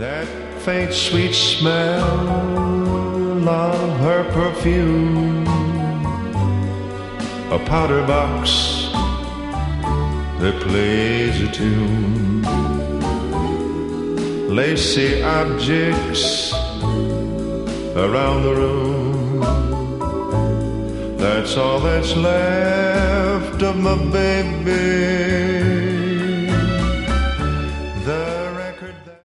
That faint sweet smell of her perfume, a powder box that plays a tune, lacy objects around the room. That's all that's left of my baby.